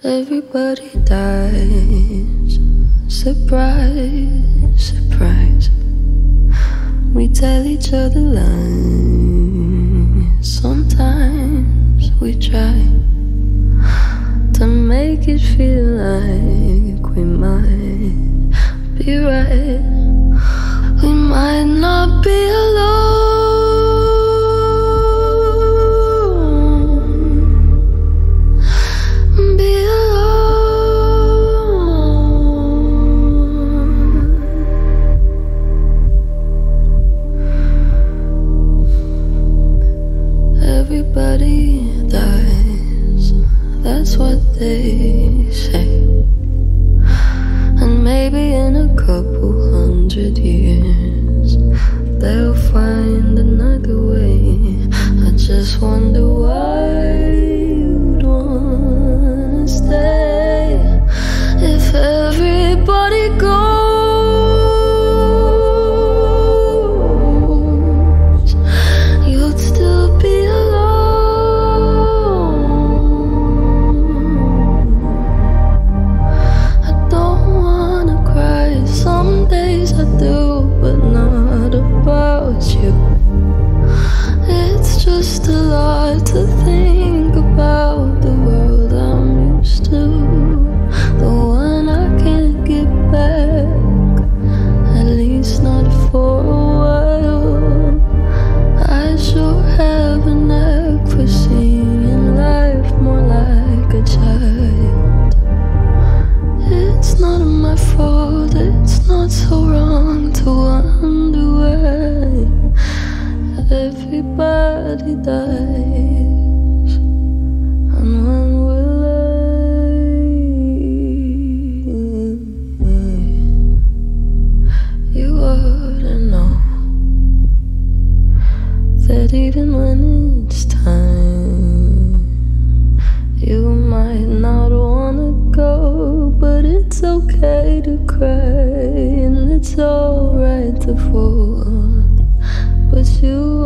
Everybody dies. Surprise, surprise. We tell each other lies. Sometimes we try to make it feel like we might be right. We might not be alone. Everybody dies, that's what they say. And maybe in a couple 100 years they'll find another way. I just wonder why you'd wanna stay if everybody goes. You'd still be you. It's just a lot to think about. The world I'm used to, the one I can't get back, at least not for a while. I sure have a knack for seeing life more like a child. It's not my fault, it's not so wrong to wonder why everybody dies. And when will you ought to know that even when it's time, you might not wanna go, but it's okay to cry and it's alright to fall. But you